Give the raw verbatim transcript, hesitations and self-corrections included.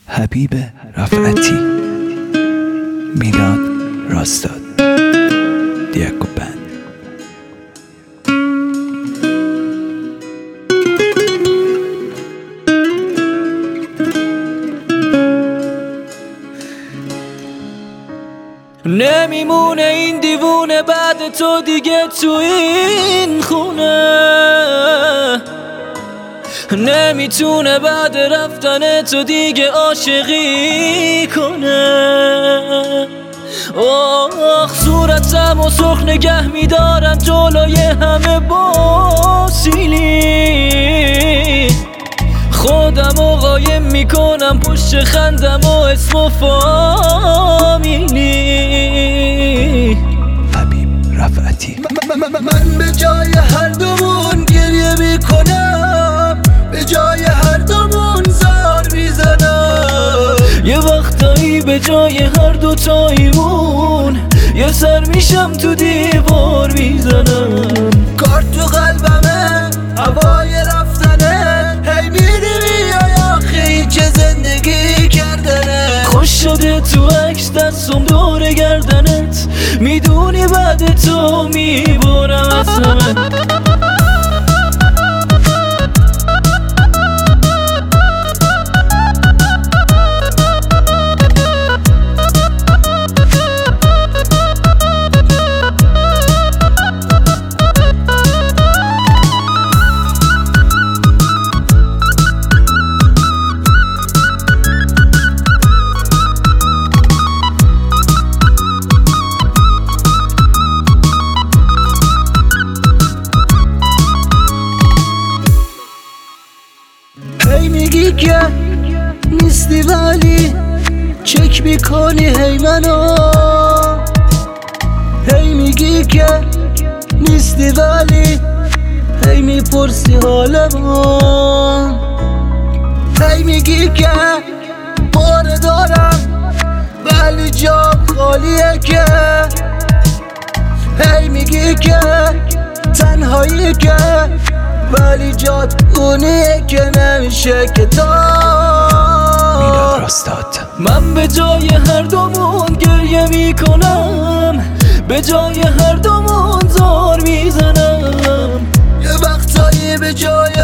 حبیب رفعتی، میلاد راستاد، دیاکو بند. نمیمونه این دیوونه بعد تو دیگه تو این خونه، نمیتونه بعد رفتن تو دیگه عاشقی کنه. آخ صورتم و سرخ نگه میدارن جلوی همه با سیلی، خودم و قایم میکنم پشت خندم و اسم و فامیلی. حبیب رفعتی. من به جای هر دومون گریه میکنم، به جای هر دومون زار میزنم. یه وقتایی به جای هر دو تایمون یه سر میشم تو دیوار میزنم. کار تو قلبمه، هوای رفتنه، هی میری میای آخی که زندگی کردنه. خوش شده تو عکس دستم دور گردنت، میدونی بعد تو میبرم از همه. هی میگی که نیستی ولی چک میکنی هی منو، هی میگی که نیستی ولی هی میپرسی حالمو، هی میگی که باره دارم ولی جام خالیه که، هی میگی که تنهایی که ولی جات اونیه که نمیشه که تا. میلاد راستاد. من به جای هر دومون گریه میکنم، به جای هر دومون زار میزنم. یه وقتایی به جای